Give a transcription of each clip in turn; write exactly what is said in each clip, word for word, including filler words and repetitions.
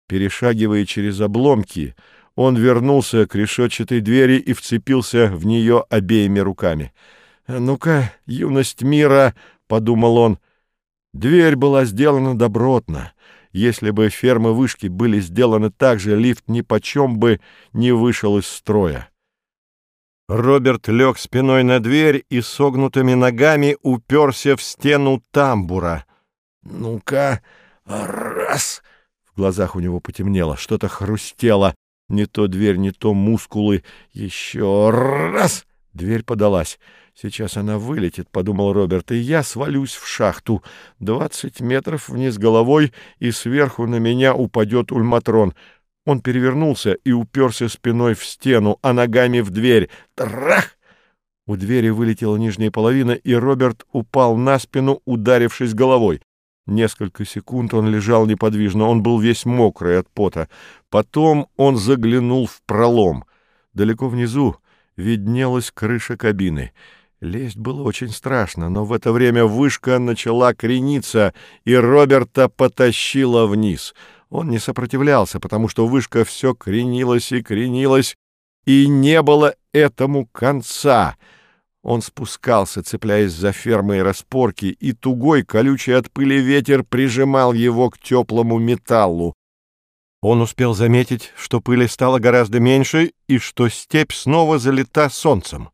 Перешагивая через обломки, он вернулся к решетчатой двери и вцепился в нее обеими руками. «Ну-ка, юность мира!» — подумал он. Дверь была сделана добротно. Если бы фермы-вышки были сделаны так же, лифт нипочем бы не вышел из строя. Роберт лег спиной на дверь и согнутыми ногами уперся в стену тамбура. «Ну-ка, раз!» В глазах у него потемнело, что-то хрустело. Не то дверь, не то мускулы. Еще раз! Дверь подалась. «Сейчас она вылетит», — подумал Роберт, — «и я свалюсь в шахту. Двадцать метров вниз головой, и сверху на меня упадет ульматрон». Он перевернулся и уперся спиной в стену, а ногами в дверь. Трах! У двери вылетела нижняя половина, и Роберт упал на спину, ударившись головой. Несколько секунд он лежал неподвижно, он был весь мокрый от пота. Потом он заглянул в пролом. Далеко внизу виднелась крыша кабины. Лезть было очень страшно, но в это время вышка начала крениться, и Роберта потащила вниз. Он не сопротивлялся, потому что вышка все кренилась и кренилась, и не было этому конца. Он спускался, цепляясь за фермы и распорки, и тугой, колючий от пыли ветер прижимал его к теплому металлу. Он успел заметить, что пыли стало гораздо меньше и что степь снова залита солнцем.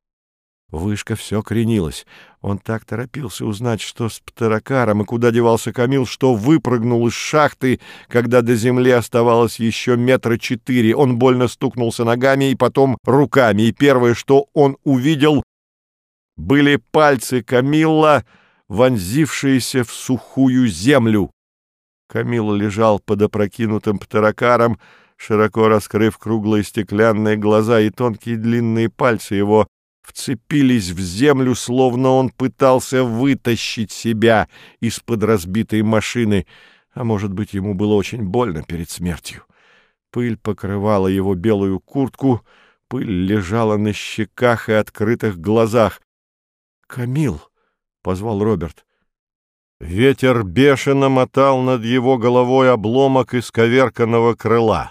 Вышка все кренилась. Он так торопился узнать, что с Птерокаром и куда девался Камил, что выпрыгнул из шахты, когда до земли оставалось еще метра четыре. Он больно стукнулся ногами и потом руками, и первое, что он увидел, были пальцы Камилла, вонзившиеся в сухую землю. Камил лежал под опрокинутым Птерокаром, широко раскрыв круглые стеклянные глаза, и тонкие длинные пальцы его вцепились в землю, словно он пытался вытащить себя из-под разбитой машины, а может быть, ему было очень больно перед смертью. Пыль покрывала его белую куртку, пыль лежала на щеках и открытых глазах. «Камил!» — позвал Роберт. Ветер бешено мотал над его головой обломок исковерканного крыла.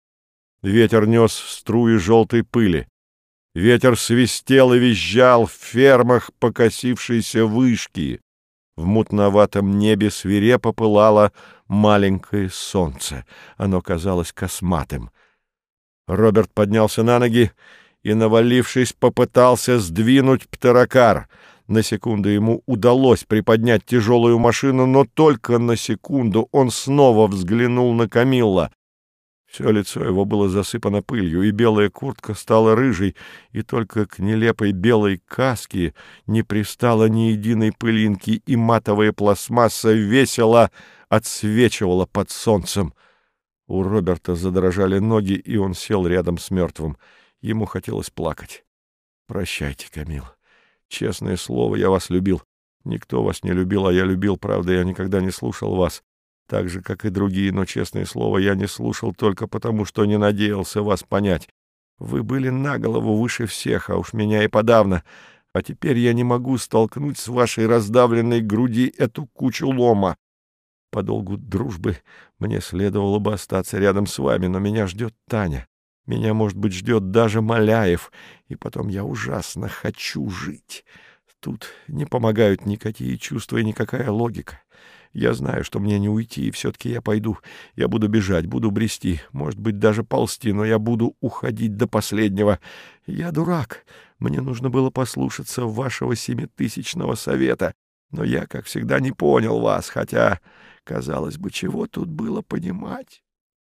Ветер нес струи желтой пыли. Ветер свистел и визжал в фермах покосившейся вышки. В мутноватом небе свирепо пылало маленькое солнце. Оно казалось косматым. Роберт поднялся на ноги и, навалившись, попытался сдвинуть Птерокар. На секунду ему удалось приподнять тяжелую машину, но только на секунду он снова взглянул на Камилла. Все лицо его было засыпано пылью, и белая куртка стала рыжей, и только к нелепой белой каске не пристало ни единой пылинки, и матовая пластмасса весело отсвечивала под солнцем. У Роберта задрожали ноги, и он сел рядом с мертвым. Ему хотелось плакать. «Прощайте, Камил. Честное слово, я вас любил. Никто вас не любил, а я любил, правда, я никогда не слушал вас. Так же, как и другие, но, честное слово, я не слушал только потому, что не надеялся вас понять. Вы были на голову выше всех, а уж меня и подавно. А теперь я не могу столкнуть с вашей раздавленной груди эту кучу лома. По долгу дружбы мне следовало бы остаться рядом с вами, но меня ждет Таня. Меня, может быть, ждет даже Маляев, и потом я ужасно хочу жить. Тут не помогают никакие чувства и никакая логика. Я знаю, что мне не уйти, и все-таки я пойду. Я буду бежать, буду брести, может быть, даже ползти, но я буду уходить до последнего. Я дурак. Мне нужно было послушаться вашего семитысячного совета, но я, как всегда, не понял вас, хотя, казалось бы, чего тут было понимать?»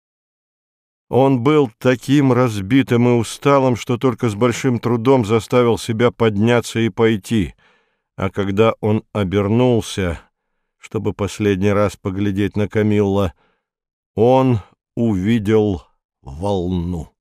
Он был таким разбитым и усталым, что только с большим трудом заставил себя подняться и пойти, а когда он обернулся, чтобы последний раз поглядеть на Камилла, он увидел волну.